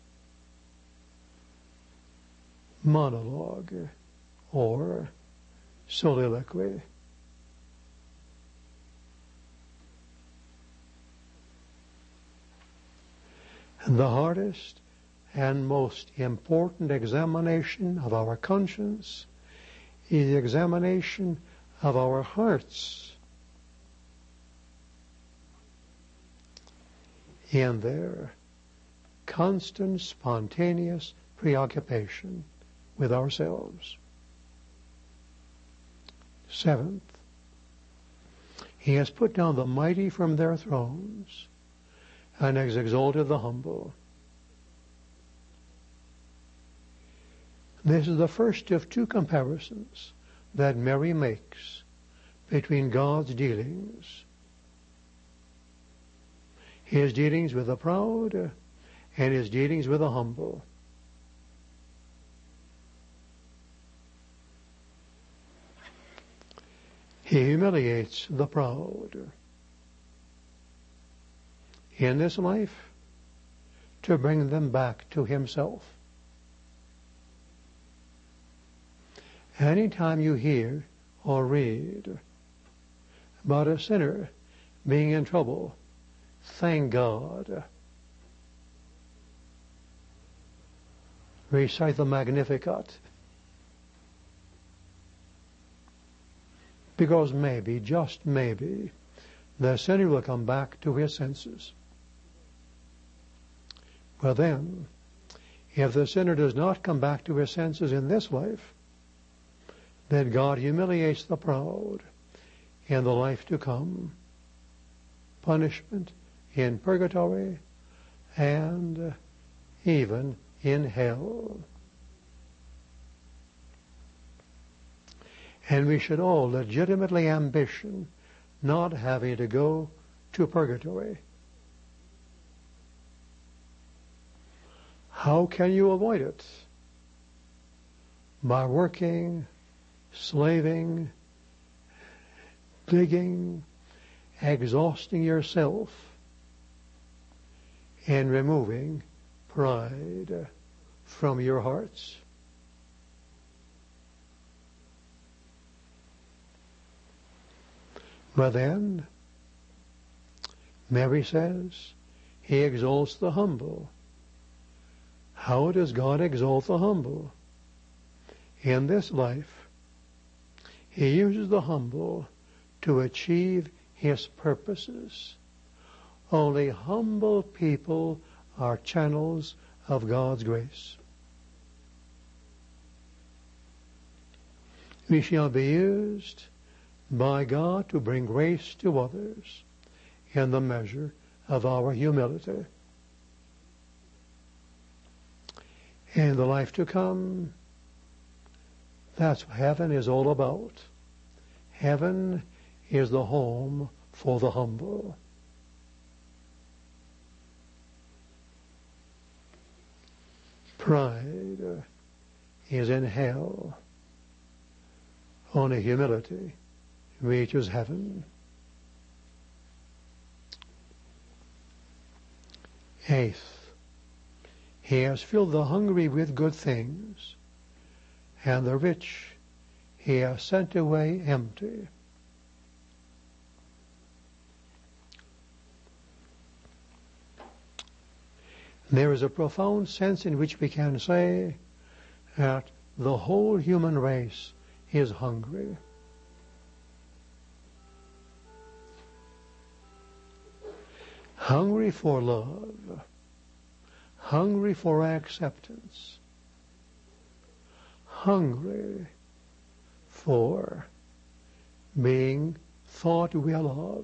Monologue or soliloquy. The hardest and most important examination of our conscience is the examination of our hearts in their constant, spontaneous preoccupation with ourselves. Seventh, He has put down the mighty from their thrones and has exalted the humble. This is the first of two comparisons that Mary makes between God's dealings. His dealings with the proud and His dealings with the humble. He humiliates the proud. In this life, to bring them back to himself. Anytime you hear or read about a sinner being in trouble, thank God. Recite the Magnificat. Because maybe, just maybe, the sinner will come back to his senses. But then, if the sinner does not come back to his senses in this life, then God humiliates the proud in the life to come, punishment in purgatory, and even in hell. And we should all legitimately ambition not having to go to purgatory. How can you avoid it? By working, slaving, digging, exhausting yourself in removing pride from your hearts. But then, Mary says, he exalts the humble. How does God exalt the humble? In this life, he uses the humble to achieve his purposes. Only humble people are channels of God's grace. We shall be used by God to bring grace to others in the measure of our humility. In the life to come, that's what heaven is all about. Heaven is the home for the humble. Pride is in hell. Only humility reaches heaven. Eighth, he has filled the hungry with good things, and the rich he has sent away empty. There is a profound sense in which we can say that the whole human race is hungry. Hungry for love, hungry for acceptance, hungry for being thought well of,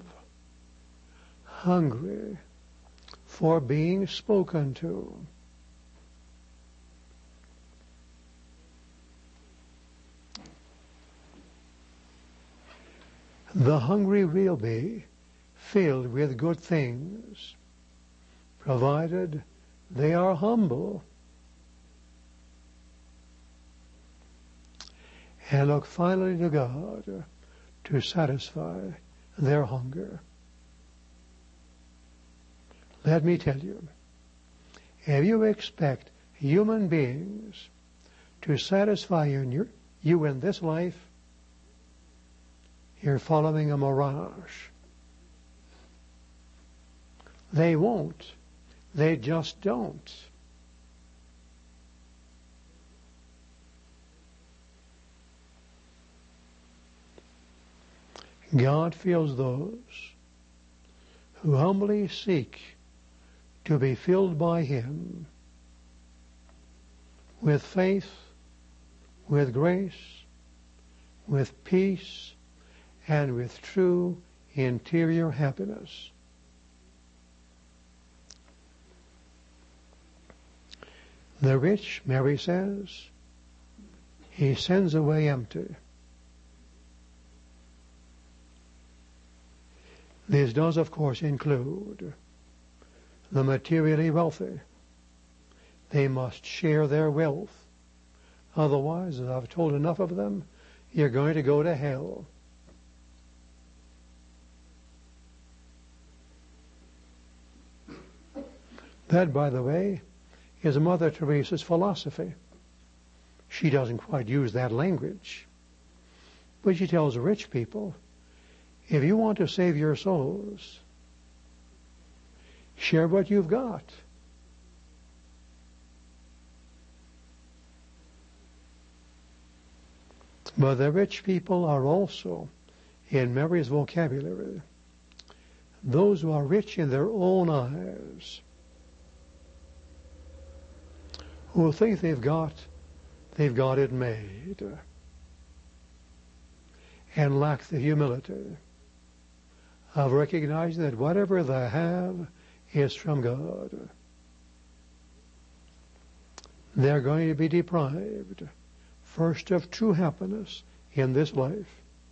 hungry for being spoken to. The hungry will be filled with good things, provided they are humble and look finally to God to satisfy their hunger. Let me tell you, if you expect human beings to satisfy you in, your, you in this life, you're following a mirage. They won't. They just don't. God fills those who humbly seek to be filled by Him with faith, with grace, with peace, and with true interior happiness. The rich, Mary says, He sends away empty. This does, of course, include the materially wealthy. They must share their wealth. Otherwise, as I've told enough of them, you're going to go to hell. That, by the way, is Mother Teresa's philosophy. She doesn't quite use that language. But she tells rich people, if you want to save your souls, share what you've got. But the rich people are also, in Mary's vocabulary, those who are rich in their own eyes, who think they've got, they've got it made, and lack the humility of recognizing that whatever they have is from God. They're going to be deprived, first of true happiness in this life,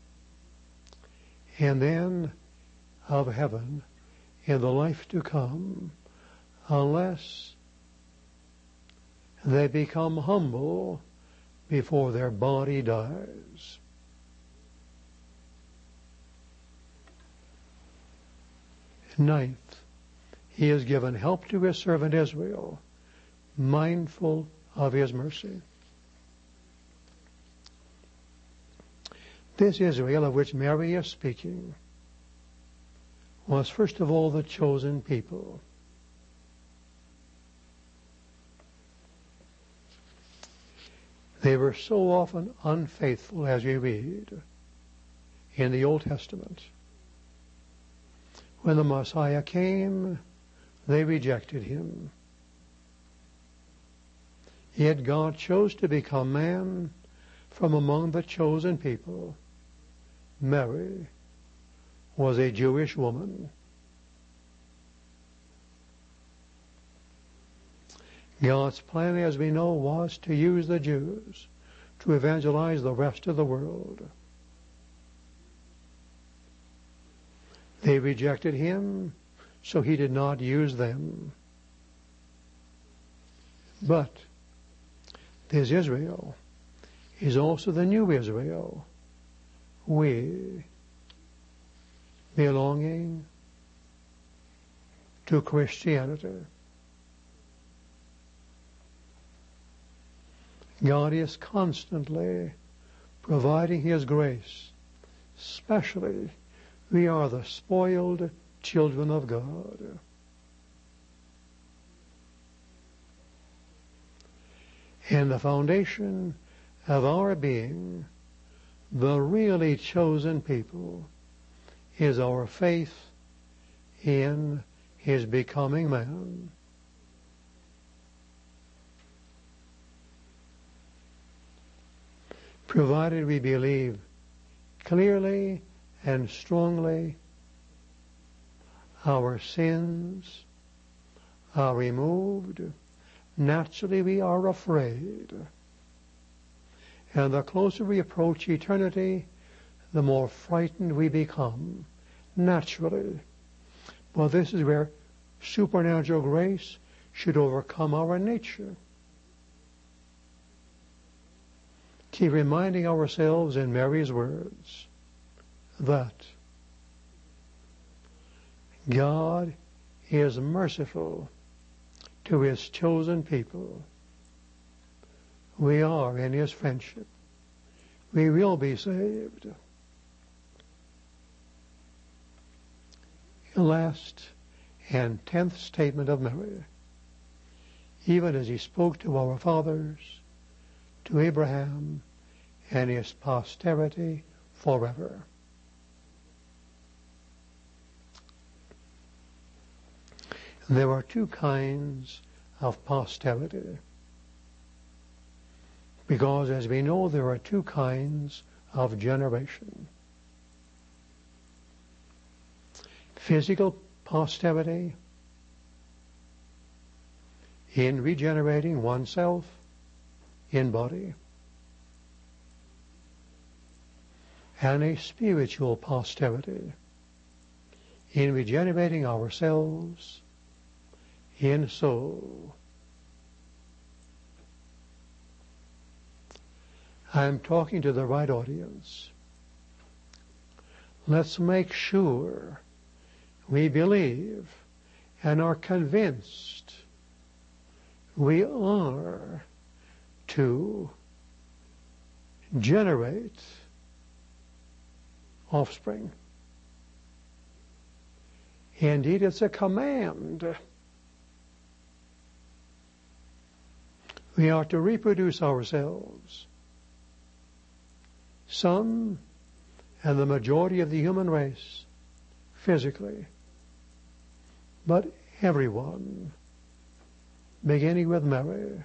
and then of heaven in the life to come, unless they become humble before their body dies. Ninth, he has given help to his servant Israel, mindful of his mercy. This Israel of which Mary is speaking was first of all the chosen people. They were so often unfaithful, as we read in the Old Testament. When the Messiah came, they rejected him. Yet God chose to become man from among the chosen people. Mary was a Jewish woman. God's plan, as we know, was to use the Jews to evangelize the rest of the world. They rejected him, so he did not use them. But this Israel is also the new Israel, we belonging to Christianity. God is constantly providing his grace. Especially, we are the spoiled children of God. And the foundation of our being, the really chosen people, is our faith in his becoming man. Provided we believe clearly and strongly, our sins are removed. Naturally, we are afraid. And the closer we approach eternity, the more frightened we become, naturally. But this is where supernatural grace should overcome our nature. Keep reminding ourselves in Mary's words that God is merciful to his chosen people. We are in his friendship. We will be saved. The last and tenth statement of Mary, even as he spoke to our fathers, to Abraham and his posterity forever. There are two kinds of posterity, because as we know, there are two kinds of generation. Physical posterity in regenerating oneself in body, and a spiritual posterity in regenerating ourselves in soul. I'm talking to the right audience. Let's make sure we believe and are convinced we are to generate offspring. Indeed, it's a command. We are to reproduce ourselves. Some, and the majority of the human race, physically, but everyone, beginning with Mary.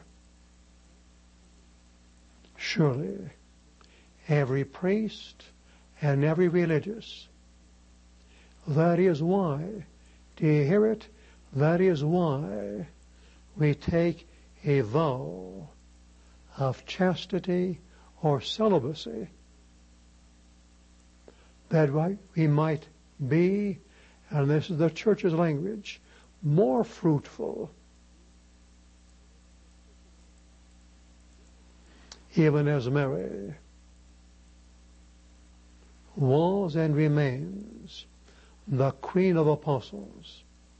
Surely, every priest and every religious. That is why, do you hear it? That is why we take a vow of chastity or celibacy, that we might be, and this is the church's language, more fruitful, even as Mary was and remains the Queen of Apostles,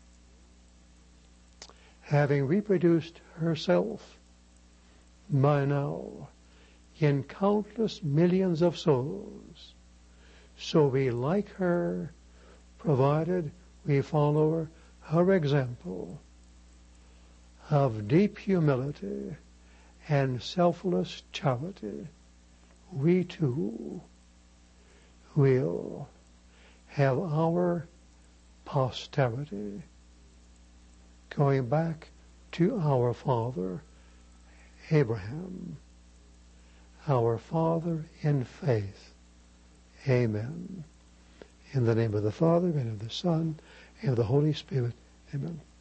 having reproduced herself by now in countless millions of souls. So we like her, provided we follow her, her example of deep humility and selfless charity. We too will have our posterity going back to our father Abraham, our father in faith. Amen. In the name of the Father, and of the Son, and of the Holy Spirit. Amen.